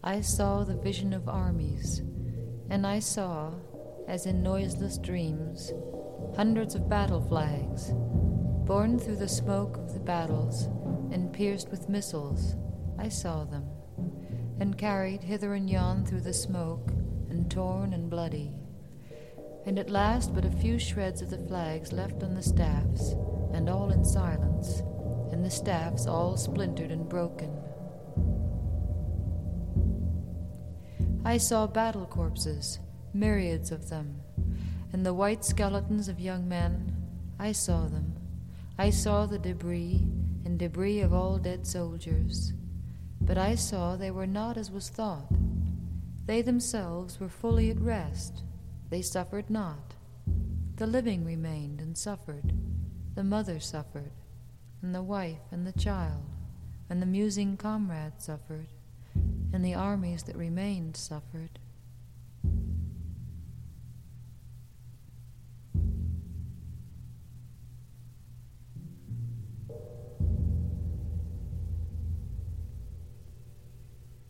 I saw the vision of armies, and I saw, as in noiseless dreams, hundreds of battle flags, borne through the smoke of the battles and pierced with missiles. I saw them, and carried hither and yon through the smoke, and torn and bloody. And at last but a few shreds of the flags left on the staffs, and all in silence, and the staffs all splintered and broken. I saw battle corpses, myriads of them, and the white skeletons of young men. I saw them. I saw the debris, and debris of all dead soldiers. But I saw they were not as was thought. They themselves were fully at rest. They suffered not. The living remained and suffered. The mother suffered, and the wife and the child, and the musing comrade suffered, and the armies that remained suffered.